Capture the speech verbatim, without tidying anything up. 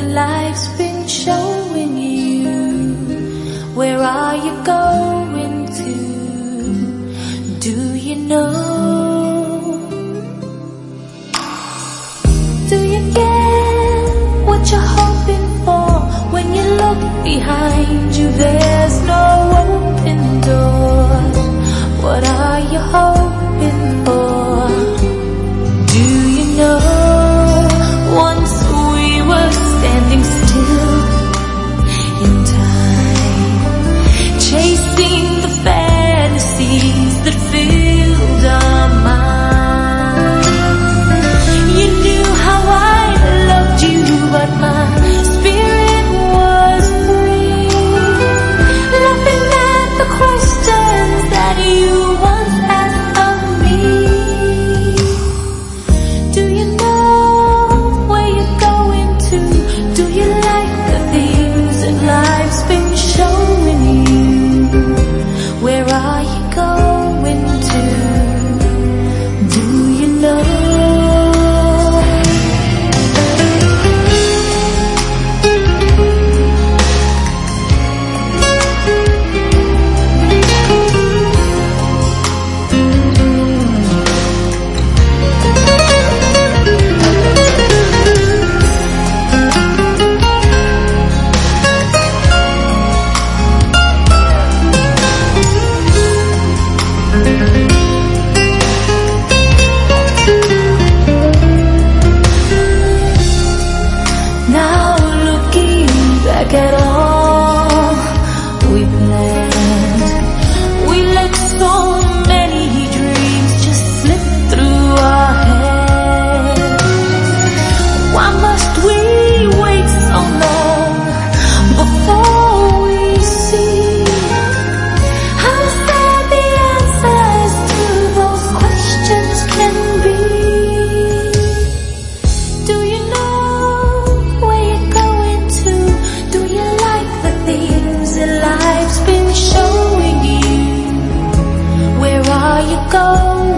life's been showing you. Where are you going to? Do you know? Do you get what you're hoping for? When you look behind you, there's no open door. What are you hoping for? Do you know? Once we were standing still in time, chasing the fantasies that filled our minds. You knew how I loved you, but my spirit was free, laughing at the questions that you once asked of me. Do you know where you're going to? Do you like the things that life's been showing you? Where are you going to? Do you know? Now looking back at all we planned, we let so many dreams just slip through our hands. Why must we wait so long before we see how sad the answers to those questions can be? Do you know where you're going to? Do you like the things that life's been showing you? Where are you going?